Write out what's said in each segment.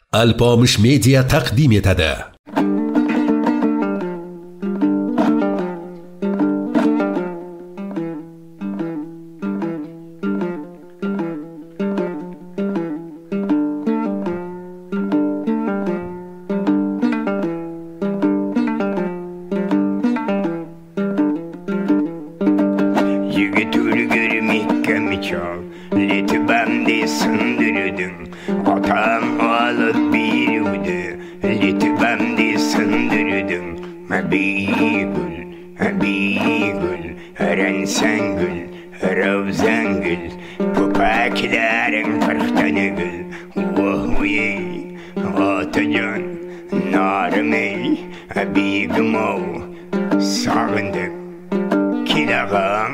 Alpomish Media taqdim etadi. Litbamde sındırdın, atam alıp bir yudu. Litbamde sındırdın, bir gül, rensen gül, ravzan gül, pupakların fırktanı gül. Vahviye, atacan, narmey, abigim o, sağındık, kilağım.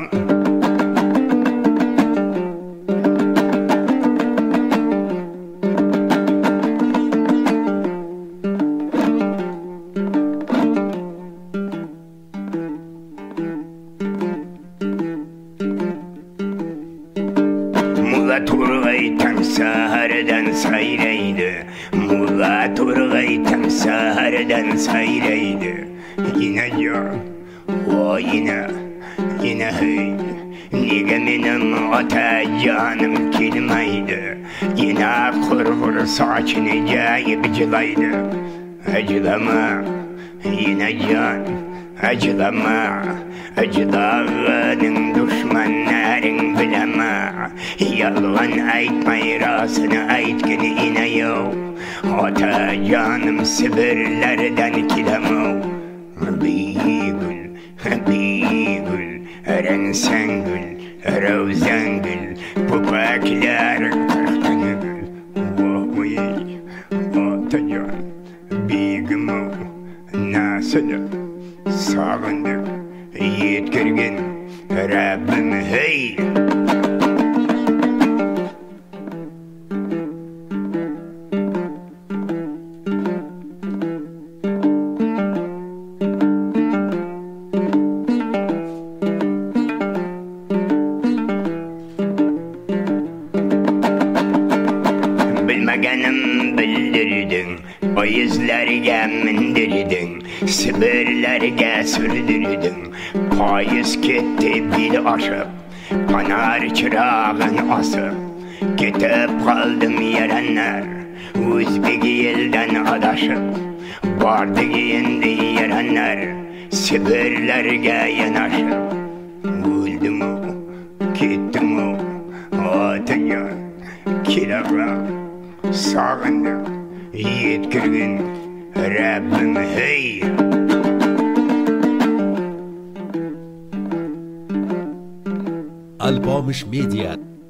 Mulla Turgay'tan sahardan sayraydı. Mulla Turgay'tan sahardan sayraydı. Yine can, o yine hey. Nige benim ata canım kilmaydı. Yine kurgur saçını cayıp cılaydı. Acılama, yine can, acılama. Acıdağının düşmanların bileme. Yalan aytmay rasını aytkini ine yok. Ata canım Sibirlerden kilemo. Bir gül, rensen gül, ravzan gül, pupakların kırktanı gül. Vahviye, ata can, bigim o, nasıl sağındık. Yetkirgin Rabbim hey. Bilmegenim bildirdin, o yüzlerge mindirdin, Sibirlerge sürdürdün. Payız gitti bil aşıp, panar çırağın asıp. Gidip kaldım yerenler, Uzbek yelden adaşıp. Vardı giyindi yerenler, Sibirlerge yanaşıp. Öldüm o, gittim o, atacan, kilağım. Sağındık, yetkirgin Rabbim hey. Alpomish Media.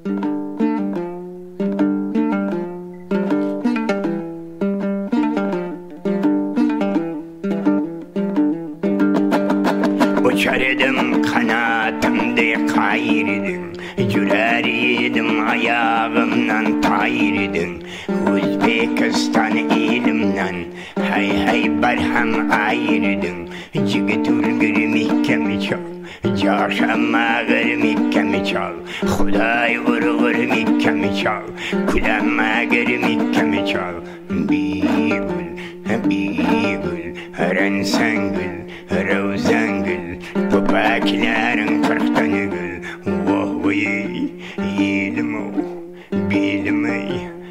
Uçardım kanatımda kayırdım, Cüreriydim ayağımdan tayırdım. Uzbekistan ilimden hay barham ayırdım. Cigitül gürmikkem çal, Çarşamba gürmikkem çal, Huday vurgur mikkem çal, Kulama gürmikkem çal. Bir gül, rensen gül, ravzan gül, pupakların kırktanı gül. Vahviye, yelim o, bilmey,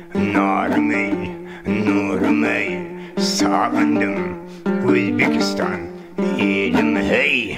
nurmey, sağındım, Uzbekistan, yelim hey.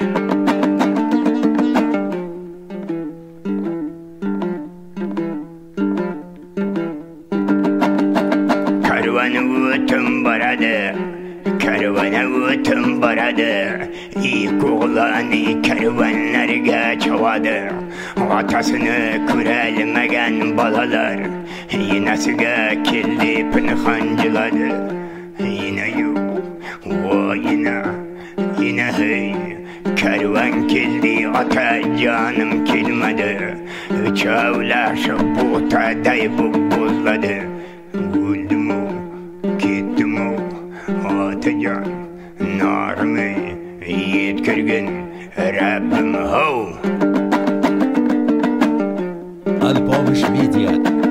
Karvana ötüm baradı, İlk oğlanı kervanlarga çavadı. Atasını körelmegen balalar, Yinesiga kildi pınhancıladı. Yine yok, o yine hey. Kervan kildi, ata canım kilmedi. Çavlaşı buğta dayıp buzladı. Öldüm o, gittim o, atacan, narmey, yetkirgin Rabbim ho. Alpomish Media.